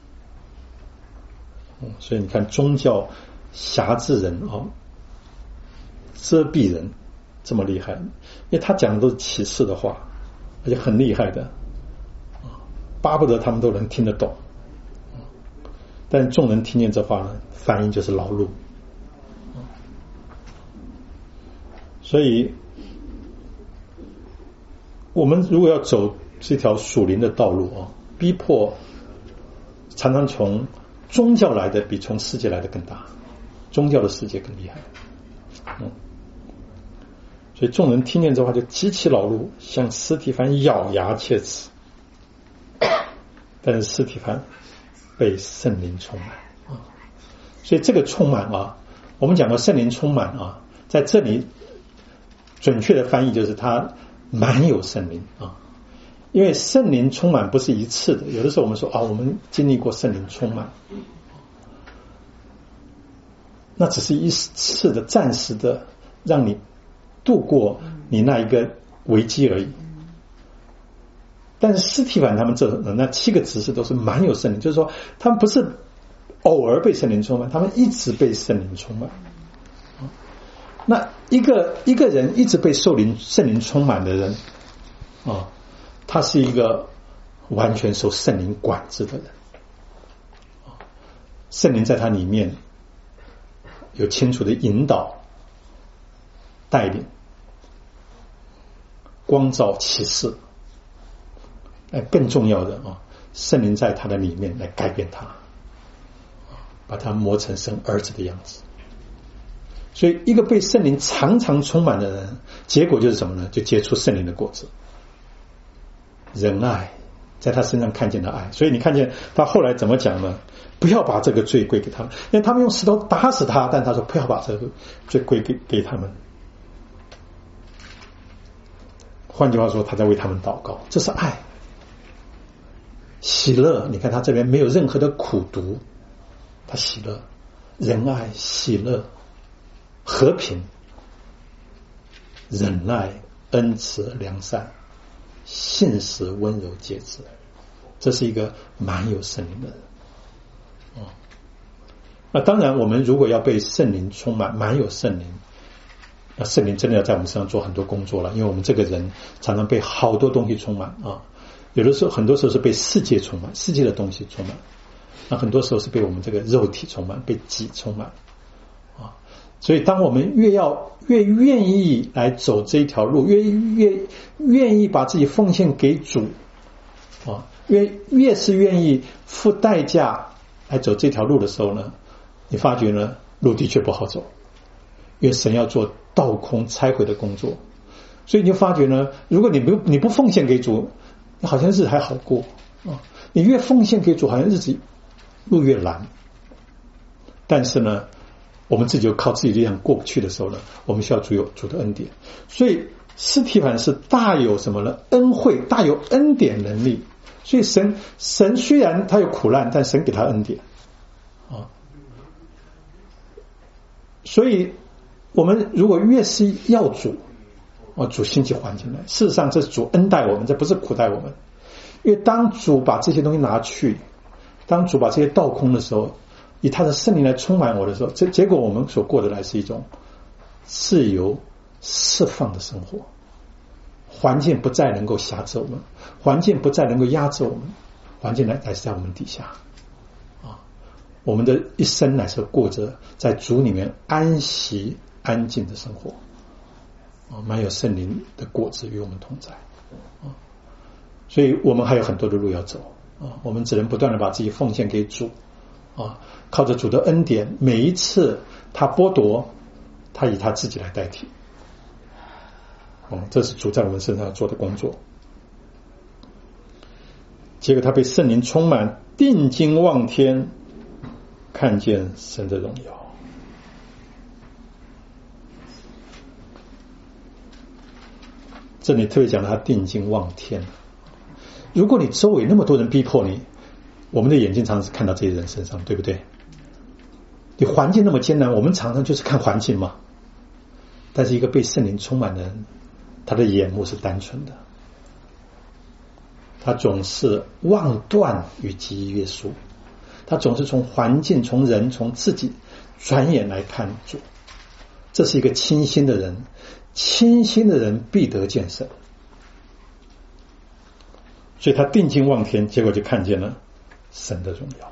所以你看，宗教辖制人遮蔽人这么厉害，因为他讲的都是启示的话，而且很厉害的，巴不得他们都能听得懂。但众人听见这话呢，反应就是恼怒。所以我们如果要走这条属灵的道路逼迫常常从宗教来的比从世界来的更大，宗教的世界更厉害。所以众人听见这话就极其恼怒，向司提反咬牙切齿。但是司提反被圣灵充满所以这个充满我们讲过圣灵充满在这里准确的翻译就是他满有圣灵因为圣灵充满不是一次的，有的时候我们说我们经历过圣灵充满，那只是一次的暂时的让你度过你那一个危机而已。但是司提反他们那7个执事都是满有圣灵，就是说他们不是偶尔被圣灵充满，他们一直被圣灵充满。那一个人一直被圣灵充满的人他是一个完全受圣灵管制的人。 圣灵在他里面有清楚的引导、带领、光照、启示。更重要的圣灵在他的里面来改变他，把他磨成神儿子的样子。所以一个被圣灵常常充满的人，结果就是什么呢？就结出圣灵的果子，仁爱，在他身上看见的爱。所以你看见他后来怎么讲呢？不要把这个罪归给他们，因为他们用石头打死他，但他说不要把这个罪归给他们。换句话说，他在为他们祷告，这是爱。喜乐，你看他这边没有任何的苦毒，他喜乐、仁爱、喜乐、和平、忍耐、恩慈、良善、信实、温柔、节制，这是一个蛮有圣灵的人。那当然我们如果要被圣灵充满，蛮有圣灵，那圣灵真的要在我们身上做很多工作了，因为我们这个人常常被好多东西充满有的时候很多时候是被世界充满，世界的东西充满，那很多时候是被我们这个肉体充满，被己充满所以当我们越愿意来走这一条路，越愿意把自己奉献给主越是愿意付代价来走这条路的时候呢，你发觉呢，路的确不好走，因为神要做倒空拆毁的工作。所以你就发觉呢，如果你不奉献给主，好像日子还好过你越奉献给主，好像日子路越难。但是呢，我们自己就靠自己力量过不去的时候呢，我们需要主的恩典。所以司提反是大有什么呢？恩惠，大有恩典能力。所以神虽然他有苦难，但神给他恩典所以我们如果越是要主主兴起环境来，事实上这是主恩待我们，这不是苦待我们。因为当主把这些东西拿去，当主把这些倒空的时候，以他的圣灵来充满我的时候，这结果我们所过的来是一种自由释放的生活。环境不再能够辖制我们，环境不再能够压制我们，环境乃是在我们底下我们的一生乃是过着在主里面安息安静的生活蛮有圣灵的果子与我们同在所以我们还有很多的路要走我们只能不断的把自己奉献给主靠着主的恩典，每一次他剥夺，他以他自己来代替这是主在我们身上做的工作。结果他被圣灵充满，定睛望天，看见神的荣耀。这里特别讲他定睛望天。如果你周围那么多人逼迫你，我们的眼睛常常是看到这些人身上，对不对？你环境那么艰难，我们常常就是看环境嘛。但是一个被圣灵充满的人，他的眼目是单纯的，他总是望断与己约束，他总是从环境、从人、从自己转眼来看主。这是一个清心的人，清心的人必得见神。所以他定睛望天，结果就看见了神的荣耀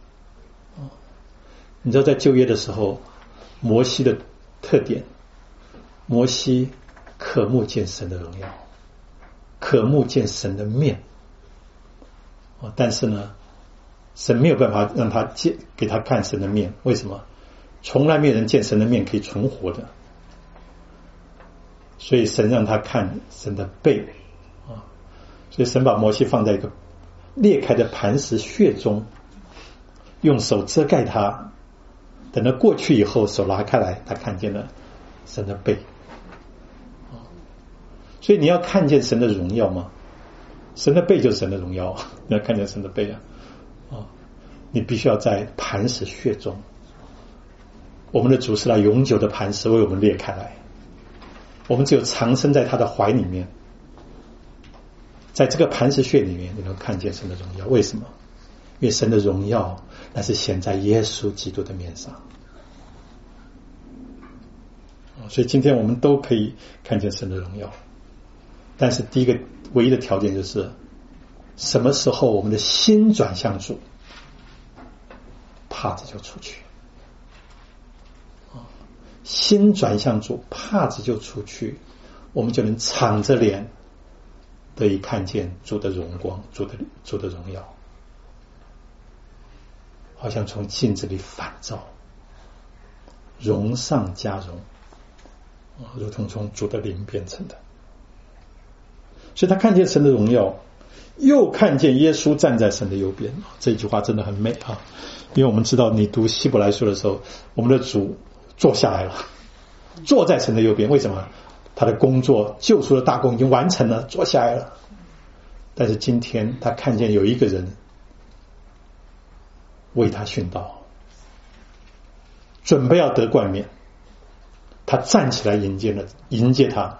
你知道在旧约的时候，摩西的特点，摩西渴慕见神的荣耀，渴慕见神的面但是呢，神没有办法让他给他看神的面。为什么？从来没有人见神的面可以存活的。所以神让他看神的背所以神把摩西放在一个裂开的磐石穴中，用手遮盖他，等他过去以后，手拉开来，他看见了神的背所以你要看见神的荣耀吗？神的背就是神的荣耀你要看见神的背你必须要在磐石穴中。我们的主是那永久的磐石为我们裂开来，我们只有藏身在他的怀里面，在这个磐石穴里面，你能看见神的荣耀。为什么？因为神的荣耀那是显在耶稣基督的面上所以今天我们都可以看见神的荣耀。但是第一个唯一的条件就是什么时候我们的心转向主， 帕子就出去。心转向主，帕子就出去，我们就能敞着脸得以看见主的荣光，主的荣耀，好像从镜子里反照，荣上加荣，如同从主的灵变成的。所以他看见神的荣耀，又看见耶稣站在神的右边。这句话真的很美啊！因为我们知道，你读希伯来书的时候，我们的主坐下来了，坐在神的右边。为什么？他的工作，救赎的大功已经完成了，坐下来了。但是今天他看见有一个人为他殉道，准备要得冠冕，他站起来迎接他。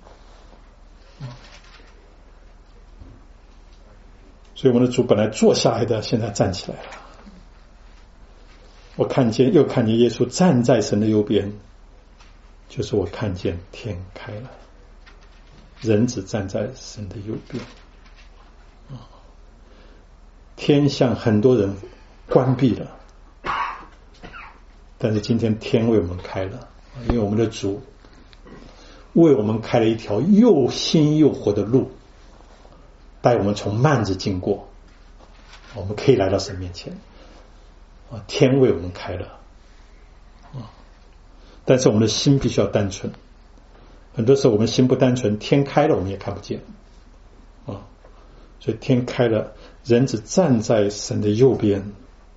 所以我们的主本来坐下来的，现在站起来了。我又看见耶稣站在神的右边，就是我看见天开了，人子站在神的右边。天向很多人关闭了，但是今天天为我们开了，因为我们的主为我们开了一条又新又活的路，带我们从幔子经过，我们可以来到神面前。天为我们开了，但是我们的心必须要单纯。很多时候我们心不单纯，天开了我们也看不见。所以天开了，人只站在神的右边，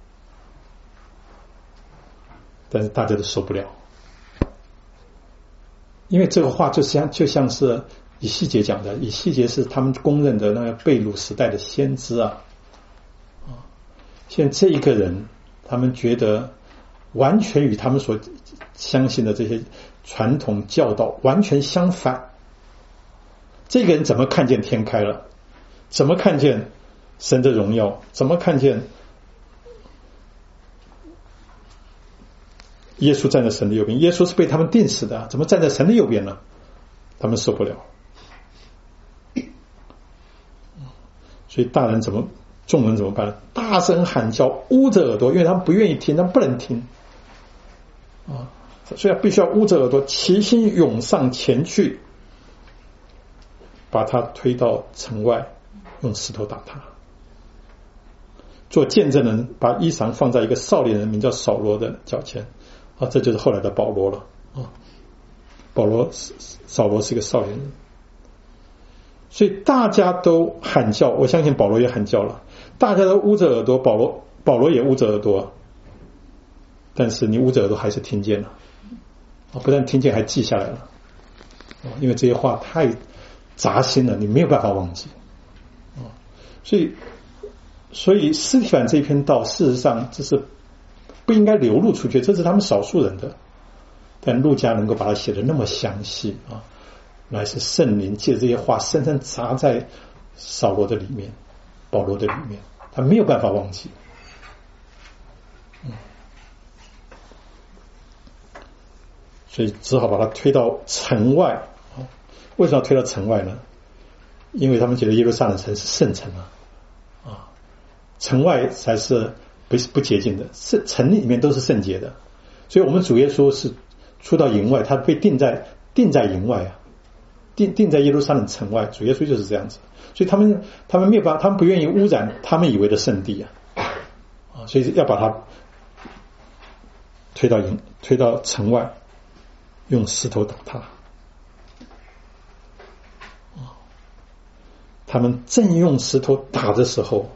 但是大家都受不了，因为这个话就像是以西结讲的，以西结是他们公认的那个被掳时代的先知啊。现在这一个人，他们觉得完全与他们所相信的这些传统教导完全相反。这个人怎么看见天开了？怎么看见神的荣耀？怎么看见耶稣站在神的右边？耶稣是被他们钉死的，怎么站在神的右边呢？他们受不了。所以众人怎么办呢？大声喊叫，捂着耳朵，因为他们不愿意听，他们不能听所以必须要捂着耳朵，齐心涌上前去，把他推到城外，用石头打他。做见证人把衣裳放在一个少年人名叫扫罗的脚前这就是后来的保罗了扫罗是一个少年人。所以大家都喊叫，我相信保罗也喊叫了，大家都捂着耳朵，保罗也捂着耳朵，但是你捂着耳朵还是听见了不但听见还记下来了因为这些话太扎心了，你没有办法忘记所以司提反这篇道事实上这是不应该流露出去，这是他们少数人的，但路加能够把它写得那么详细乃是圣灵借这些话深深扎在扫罗的里面，保罗的里面，他没有办法忘记所以只好把他推到城外为什么要推到城外呢？因为他们觉得耶路撒冷城是圣城城外才是不洁净的，城里面都是圣洁的。所以我们主耶稣是出到营外，他被钉在营外钉在耶路撒冷城外，主耶稣就是这样子。所以他们没有办法，他们不愿意污染他们以为的圣地所以要把他推到城外，用石头打他。他们正用石头打的时候，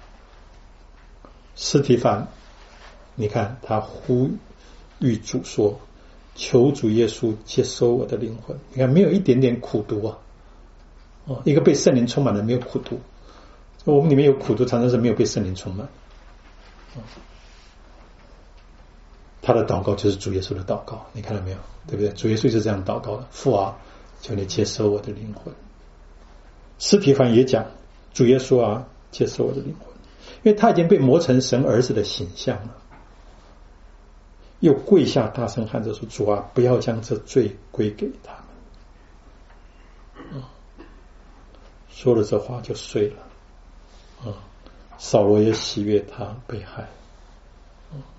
司提反你看他呼吁主说，求主耶稣接收我的灵魂。你看没有一点点苦毒一个被圣灵充满的没有苦毒，我们里面有苦毒常常是没有被圣灵充满他的祷告就是主耶稣的祷告，你看到没有？对不对？主耶稣是这样祷告的，父啊，求你接收我的灵魂。司提反也讲，主耶稣啊，接受我的灵魂，因为他已经被磨成神儿子的形象了。又跪下大声喊着说，主啊，不要将这罪归给他们。说了这话就睡了。扫罗也喜悦他被害。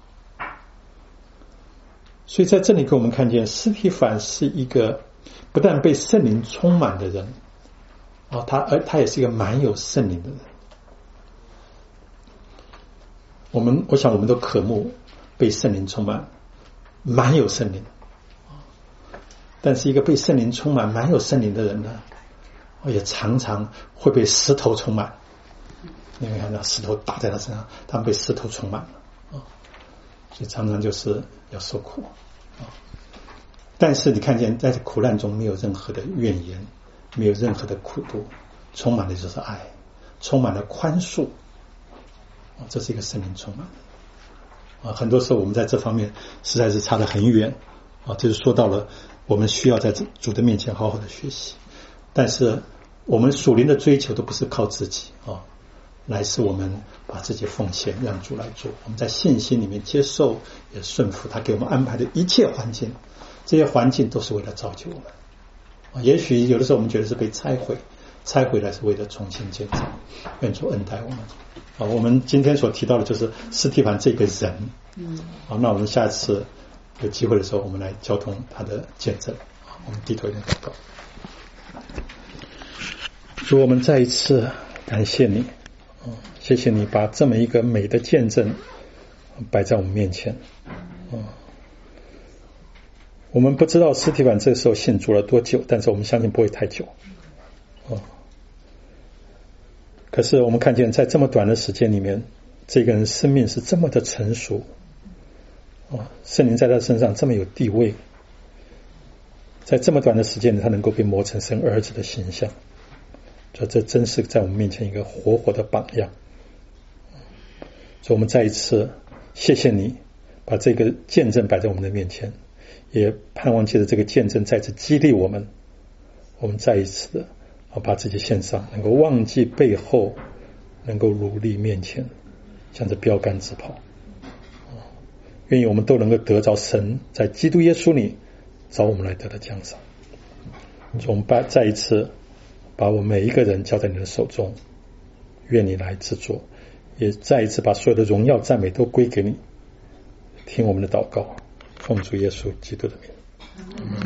所以在这里给我们看见，司提反是一个不但被圣灵充满的人，他也是一个满有圣灵的人。我想我们都渴慕被圣灵充满，满有圣灵。但是一个被圣灵充满、满有圣灵的人呢，也常常会被石头充满。你会看到石头打在他身上，他们被石头充满了，所以常常就是要受苦。但是你看见在苦难中没有任何的怨言，没有任何的苦毒，充满的就是爱，充满了宽恕。这是一个圣灵充满。很多时候我们在这方面实在是差得很远。这就说到了我们需要在主的面前好好的学习。但是我们属灵的追求都不是靠自己来是我们把自己奉献让主来做，我们在信心里面接受也顺服他给我们安排的一切环境，这些环境都是为了造就我们。也许有的时候我们觉得是被拆毁，拆回来是为了重新建造，愿主恩待我们。我们今天所提到的就是司提反这个人。那我们下次有机会的时候我们来交通他的见证。我们低头一点祷告。主，我们再一次感谢你，谢谢你把这么一个美的见证摆在我们面前。我们不知道司提反这时候信主了多久，但是我们相信不会太久。可是我们看见在这么短的时间里面，这个人生命是这么的成熟，圣灵在他身上这么有地位，在这么短的时间里他能够被磨成神儿子的形象，这真是在我们面前一个活活的榜样。所以我们再一次谢谢你把这个见证摆在我们的面前，也盼望借着这个见证再次激励我们再一次的把自己献上，能够忘记背后，能够努力面前，向着标杆直跑。愿意我们都能够得着神在基督耶稣里找我们来得的奖赏。我们再一次把我们每一个人交在你的手中，愿你来制作，也再一次把所有的荣耀赞美都归给你。听我们的祷告，奉主耶稣基督的名。